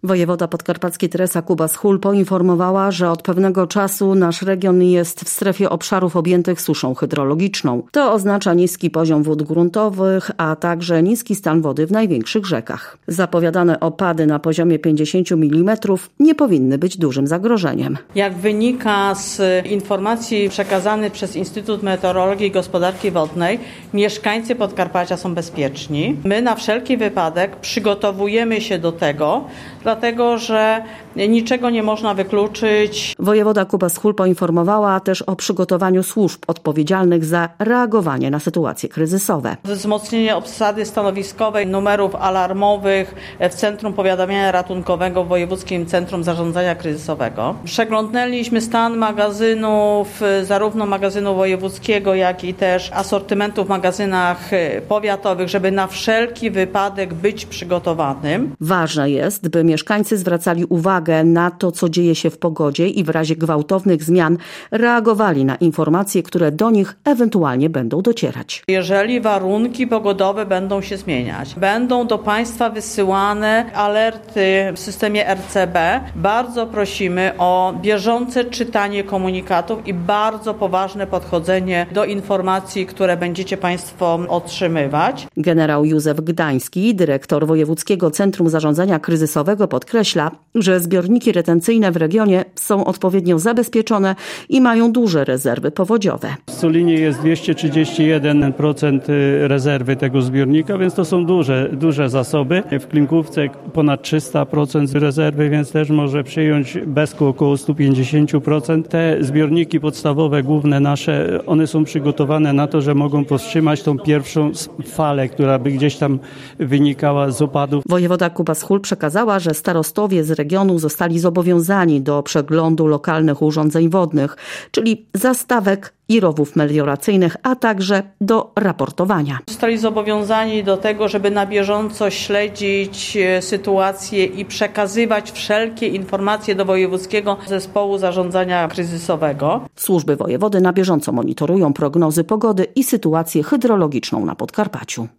Wojewoda podkarpacki Teresa Kubas-Hul poinformowała, że od pewnego czasu nasz region jest w strefie obszarów objętych suszą hydrologiczną. To oznacza niski poziom wód gruntowych, a także niski stan wody w największych rzekach. Zapowiadane opady na poziomie 50 mm nie powinny być dużym zagrożeniem. Jak wynika z informacji przekazanych przez Instytut Meteorologii i Gospodarki Wodnej, mieszkańcy Podkarpacia są bezpieczni. My na wszelki wypadek przygotowujemy się do tego, dlatego że niczego nie można wykluczyć. Wojewoda Kubas-Hul poinformowała też o przygotowaniu służb odpowiedzialnych za reagowanie na sytuacje kryzysowe. Wzmocnienie obsady stanowiskowej, numerów alarmowych w Centrum Powiadamiania Ratunkowego w Wojewódzkim Centrum Zarządzania Kryzysowego. Przeglądnęliśmy stan magazynów, zarówno magazynu wojewódzkiego, jak i też asortymentu w magazynach powiatowych, żeby na wszelki wypadek być przygotowanym. Ważne jest, by mieszkańcy zwracali uwagę na to, co dzieje się w pogodzie i w razie gwałtownych zmian reagowali na informacje, które do nich ewentualnie będą docierać. Jeżeli warunki pogodowe będą się zmieniać, będą do Państwa wysyłane alerty w systemie RCB, bardzo prosimy o bieżące czytanie komunikatów i bardzo poważne podchodzenie do informacji, które będziecie Państwo otrzymywać. Generał Józef Gdański, dyrektor Wojewódzkiego Centrum Zarządzania Kryzysowego, podkreśla, że zbiorniki retencyjne w regionie są odpowiednio zabezpieczone i mają duże rezerwy powodziowe. W Solinie jest 231% rezerwy tego zbiornika, więc to są duże zasoby. W Klinkówce ponad 300% rezerwy, więc też może przyjąć Besku około 150%. Te zbiorniki podstawowe, główne nasze, one są przygotowane na to, że mogą powstrzymać tą pierwszą falę, która by gdzieś tam wynikała z opadów. Wojewoda Kubas-Hul przekazała, że starostowie z regionu zostali zobowiązani do przeglądu lokalnych urządzeń wodnych, czyli zastawek i rowów melioracyjnych, a także do raportowania. Zostali zobowiązani do tego, żeby na bieżąco śledzić sytuację i przekazywać wszelkie informacje do Wojewódzkiego Zespołu Zarządzania Kryzysowego. Służby wojewody na bieżąco monitorują prognozy pogody i sytuację hydrologiczną na Podkarpaciu.